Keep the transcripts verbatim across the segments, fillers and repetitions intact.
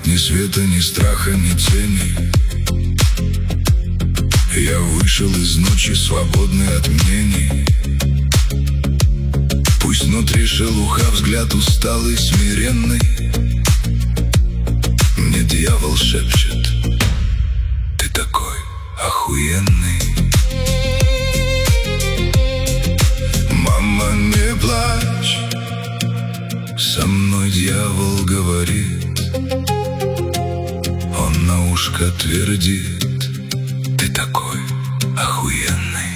нет ни света, ни страха, ни тени. Я вышел из ночи, свободный от мнений. Пусть внутри шелуха, взгляд усталый, смиренный. Мне дьявол шепчет: ты такой охуенный. Мама, не плачь, со мной дьявол говорит. Он на ушко твердит: ты такой охуенный.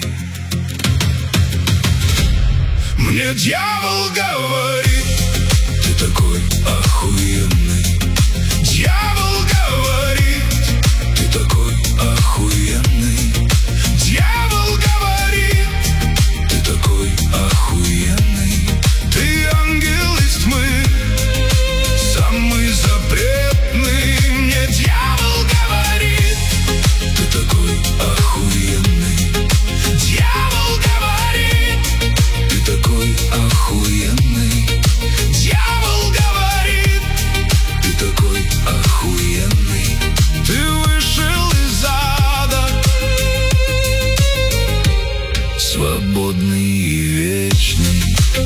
Мне дьявол говорит: ты такой охуенный. Дьявол говорит: ты такой охуенный. Дьявол говорит: ты такой охуенный. Ты ангел из тьмы, самый запретный. Мне дьявол говорит: ты такой охуенный. Дьявол говорит: ты такой охуенный. Дьявол говорит: ты такой охуенный. Ты вышел из ада, свободный и вечный.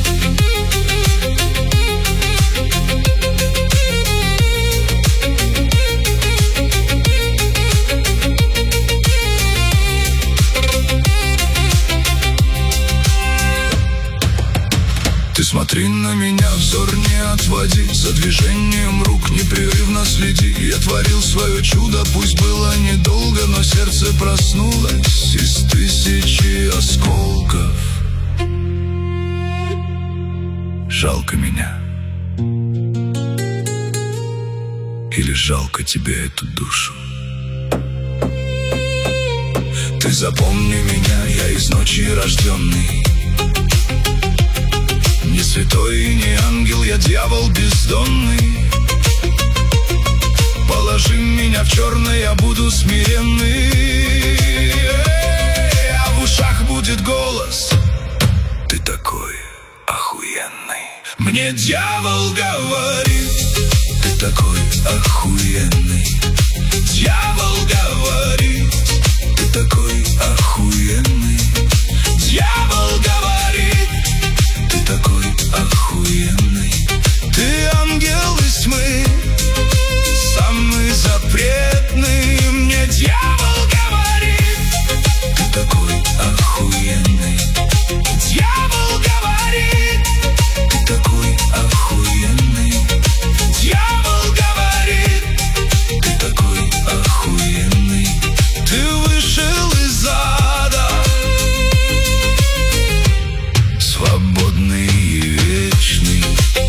Ты смотри на меня, взор не отводи, за движением рук непрерывно следи. Я творил свое чудо, пусть было недолго, но сердце проснулось из тысячи осколков. Жалко меня, или жалко тебе эту душу? Ты запомни меня, я из ночи рожденный. Не святой и не ангел, я дьявол бездонный. Положи меня в черное, я буду смиренный. А в ушах будет голос: ты такой охуенный. Мне дьявол говорит: ты такой охуенный. Дьявол говорит: ты такой охуенный. Дьявол говорит: ты такой охуенный. Ты ангел из тьмы, самый запретный. Мне дьявол говорит: ты такой охуенный. Дьявол говорит: ты такой охуенный. Дьявол говорит: ты такой охуенный. Ты вышел из ада, свободный и вечный.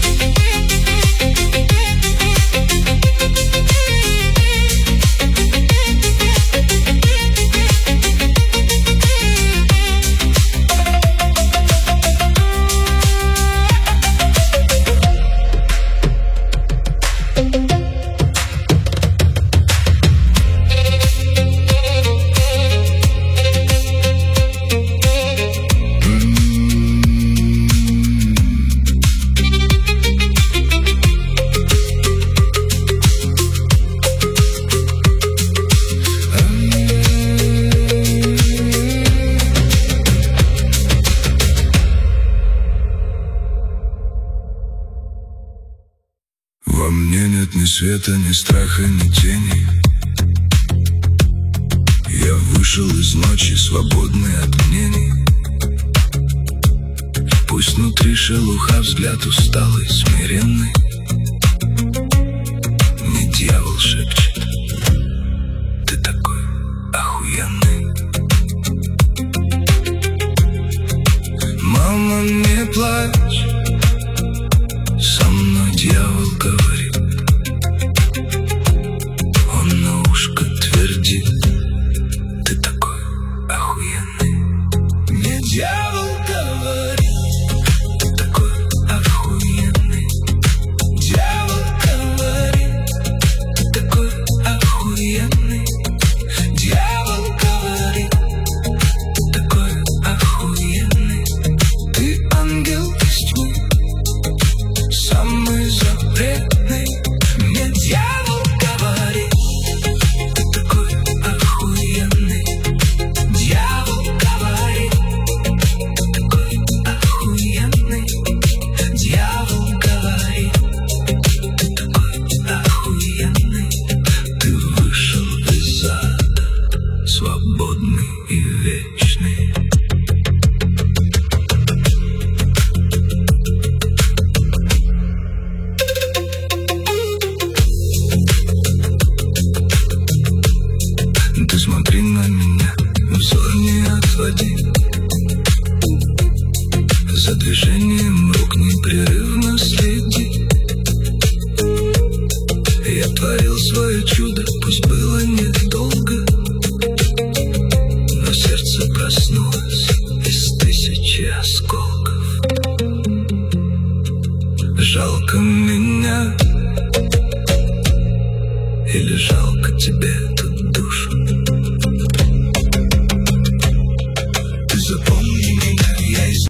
Во мне нет ни света, ни страха, ни тени. Я вышел из ночи, свободный от мнений. Пусть внутри шелуха, взгляд усталый, смиренный. Мне дьявол шепчет: ты такой охуенный. Мама, не плачь, со мной дьявол говорит. Он на ушко твердит: ты такой охуенный. Мне дьявол говорит: ты такой охуенный. Дьявол говорит: ты такой охуенный. Дьявол говорит: ты такой охуенный. Ты ангел из тьмы, самый запретный. За движением рук непрерывно следи. Я творил свое чудо, пусть было недолго,